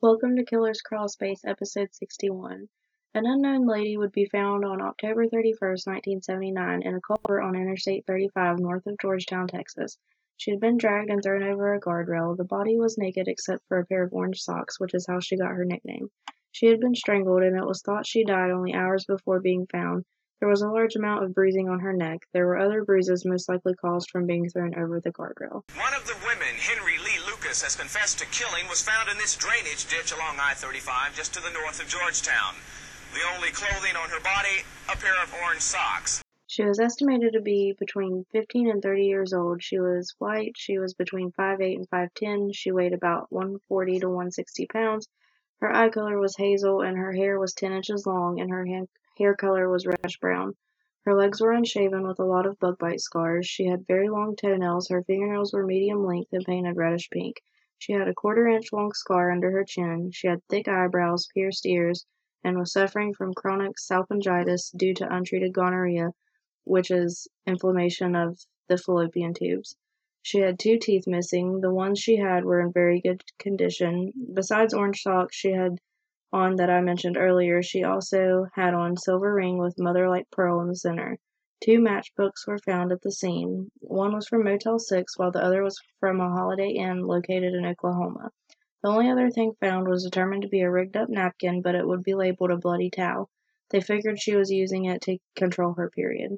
Welcome to Killer's Crawlspace, episode 61. An unknown lady would be found on October 31st, 1979, in a culvert on Interstate 35 north of Georgetown, Texas. She had been dragged and thrown over a guardrail. The body was naked except for a pair of orange socks, which is how she got her nickname. She had been strangled, and it was thought she died only hours before being found. There was a large amount of bruising on her neck. There were other bruises most likely caused from being thrown over the guardrail. One of the women, Henry Lee Lucas, has confessed to killing, was found in this drainage ditch along I-35 just to the north of Georgetown. The only clothing on her body, a pair of orange socks. She was estimated to be between 15 and 30 years old. She was white. She was between 5'8 and 5'10. She weighed about 140 to 160 pounds. Her eye color was hazel, and her hair was 10 inches long, and her hair color was reddish brown. Her legs were unshaven with a lot of bug bite scars. She had very long toenails. Her fingernails were medium length and painted reddish pink. She had a quarter-inch long scar under her chin. She had thick eyebrows, pierced ears, and was suffering from chronic salpingitis due to untreated gonorrhea, which is inflammation of the fallopian tubes. She had 2 teeth missing. The ones she had were in very good condition. Besides orange socks she had on that I mentioned earlier, she also had on silver ring with mother-like pearl in the center. 2 matchbooks were found at the scene. One was from Motel 6, while the other was from a Holiday Inn located in Oklahoma. The only other thing found was determined to be a rigged-up napkin, but it would be labeled a bloody towel. They figured she was using it to control her period.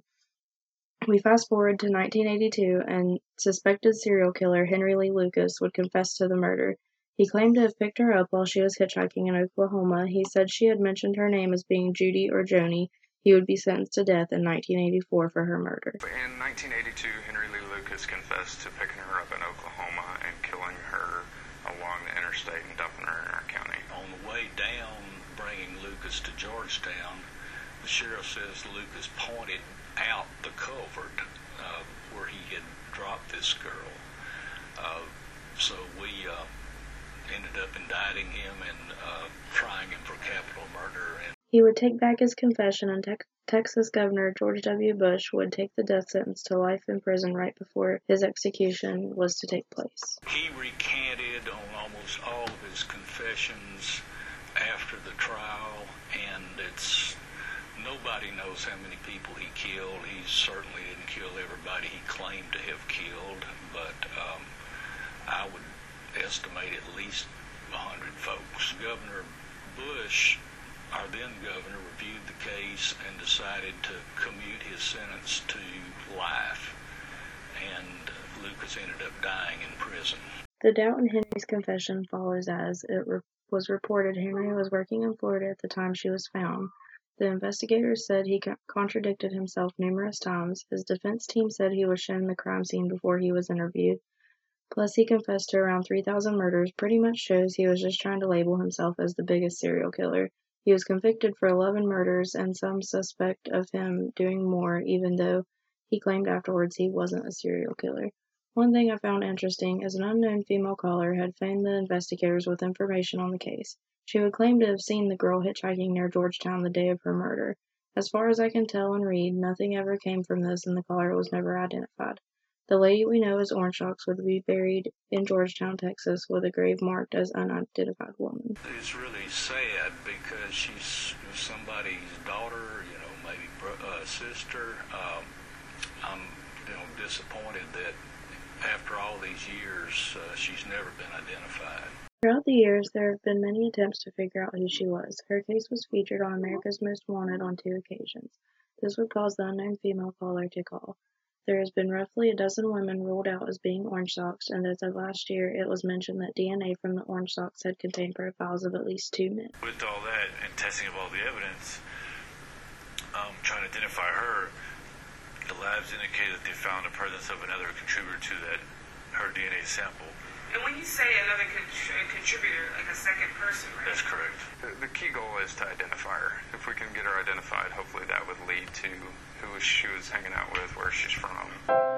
We fast forward to 1982, and suspected serial killer Henry Lee Lucas would confess to the murder. He claimed to have picked her up while she was hitchhiking in Oklahoma. He said she had mentioned her name as being Judy or Joni. He would be sentenced to death in 1984 for her murder. In 1982, Henry Lee Lucas confessed to picking her up in Oklahoma and killing her along the interstate and dumping her in our county. On the way down, bringing Lucas to Georgetown, the sheriff says Lucas pointed out the culvert where he had dropped this girl. So we ended up indicting him and trying him for capital murder. And he would take back his confession, and Texas Governor George W. Bush would take the death sentence to life in prison right before his execution was to take place. He recanted on almost all of his confessions after the trial, and nobody knows how many people he killed. He certainly didn't kill everybody he claimed to have killed, but I would estimate at least 100 folks. Governor Bush, our then governor, reviewed the case and decided to commute his sentence to life, and Lucas ended up dying in prison. The doubt in Henry's confession follows as it was reported Henry was working in Florida at the time she was found. The investigators said he contradicted himself numerous times. His defense team said he was shown the crime scene before he was interviewed. Plus, he confessed to around 3,000 murders. Pretty much shows he was just trying to label himself as the biggest serial killer. He was convicted for 11 murders, and some suspect of him doing more, even though he claimed afterwards he wasn't a serial killer. One thing I found interesting is an unknown female caller had phoned the investigators with information on the case. She would claim to have seen the girl hitchhiking near Georgetown the day of her murder. As far as I can tell and read, nothing ever came from this, and the caller was never identified. The lady we know as Orange Socks would be buried in Georgetown, Texas, with a grave marked as unidentified woman. It's really sad because she's somebody's daughter, maybe sister. I'm disappointed that after all these years, she's never been identified. Throughout the years, there have been many attempts to figure out who she was. Her case was featured on America's Most Wanted on 2 occasions. This would cause the unknown female caller to call. There has been roughly a dozen women ruled out as being Orange Socks, and as of last year, it was mentioned that DNA from the Orange Socks had contained profiles of at least 2 men. With all that and testing of all the evidence, trying to identify her, the labs indicated that they found the presence of another contributor to her DNA sample. And when you say another contributor, like a second person, right? That's correct. The key goal is to identify her. If we can get her identified, hopefully that would lead to who she was hanging out with, where she's from.